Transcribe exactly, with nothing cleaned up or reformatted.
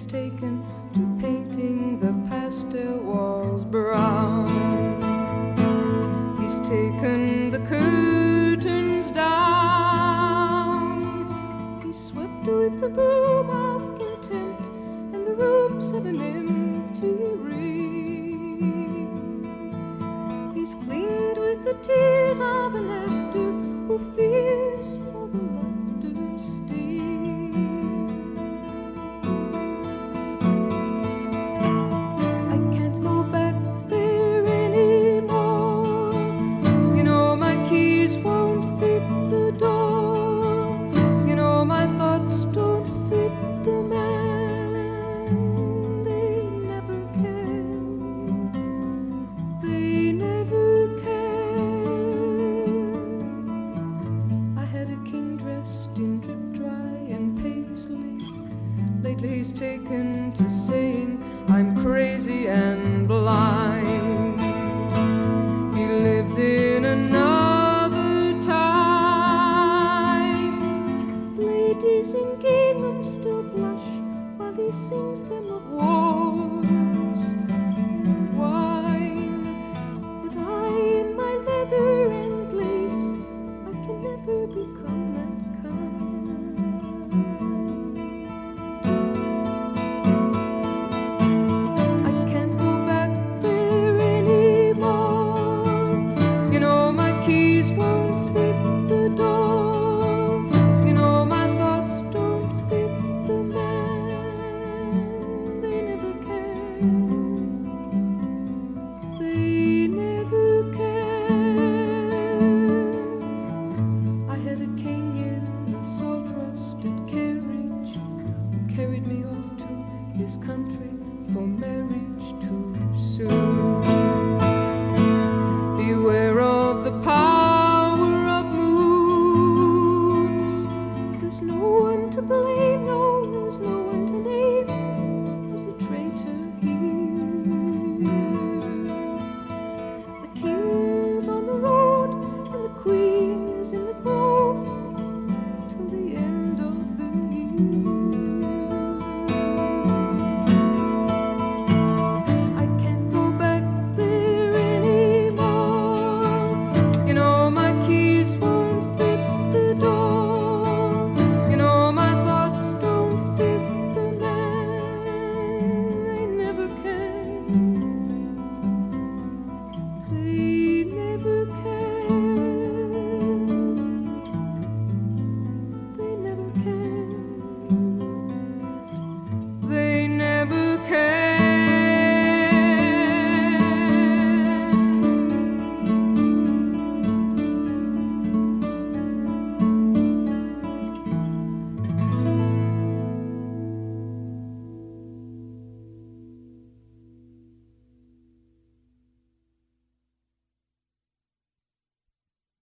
he's taken to painting the pastel walls brown. He's taken the curtains down. He's swept with the broom of contempt, and the rooms have an empty ring. He's cleaned with the tears of an actor who fears for the laughter's sting. I can't go back there anymore. You know my keys won't fit the door. You know my thoughts don't fit the man. They never can. They never can. I had a king dressed in drip dry and paisley. Lately he's taken to saying I'm crazy and blind. He lives in another time. Ladies in gingham still blush while he sings them of wars and wine. But I, in my leather and lace, I can never become that kind. I can't go back there anymore. You know my keys won't fit the door. You know my thoughts don't fit the man. They never can. They never can. I had a king in a salt-rusted carriage who carried me off to his country for marriage too soon.